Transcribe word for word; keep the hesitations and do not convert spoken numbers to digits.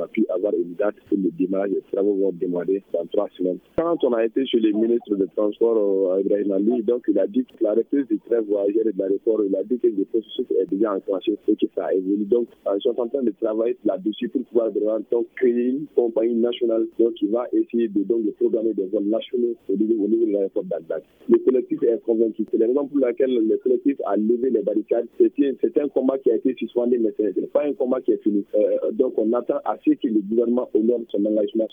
a pu avoir une date pour le démarrage des travaux vont démarrer dans trois semaines. Quand on a été chez le ministre des Transports, euh, Ibrahim Ali, donc il a dit que la reprise du train voyageur et de l'aéroport, il a dit que le processus est déjà enclenché et que ça évolue. Donc, ils sont en train de travailler là-dessus pour pouvoir vraiment donc, créer une compagnie nationale donc, qui va essayer de, donc, de programmer des vols nationaux au niveau, au niveau de l'aéroport d'Agdad. Le collectif est convaincu. C'est la raison pour laquelle le collectif a levé les barricades. C'était, c'était un combat qui a été suspendu, mais ce n'est pas un combat qui est fini. Euh, donc, on attend à ce que le gouvernement honore son engagement.